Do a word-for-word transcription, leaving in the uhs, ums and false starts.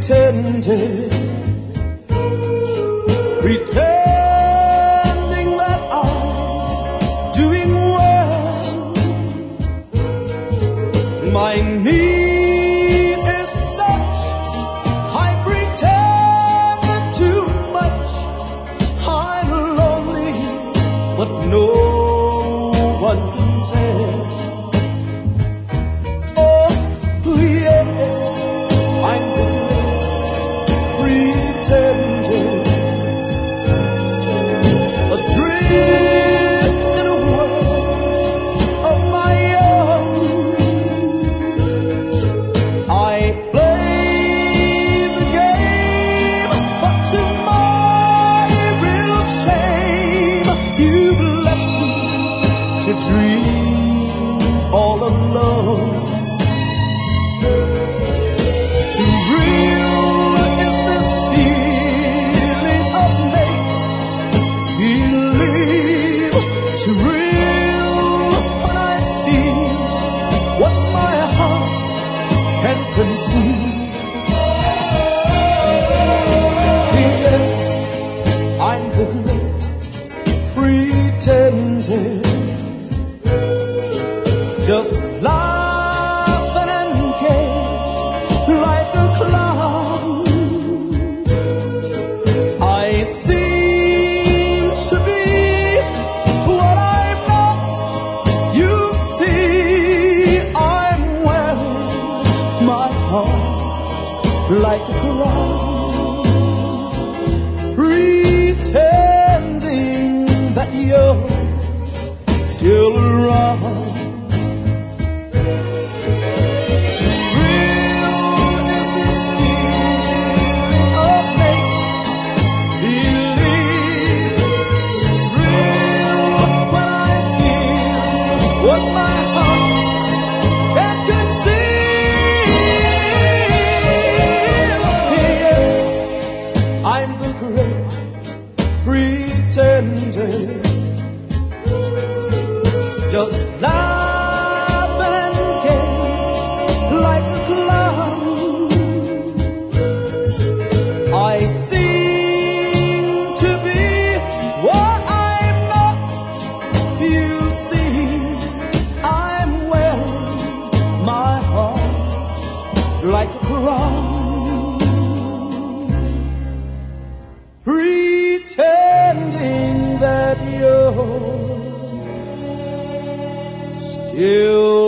pretended, pretending that I'm doing well. My need is such, I pretend too much. I'm lonely, but no one can tell. Oh, yes, I'm the pretender, adrift in a world of my own. I play the game, but to my real shame, you've left me to dream all alone. Too real is this feeling of make-believe. Too real when I feel what my heart can conceive. Yes, I'm the great pretender, just laughing and gay like a clown. I seem to be what I'm not. You see, I'm wearing my heart like a crown, pretending that you're still around. What my heart can conceive. Yes, I'm the great pretender, just laughing and gay like a clown. I seem to be what I'm not. You see, I'm wearing my heart like a crown, pretending that you're still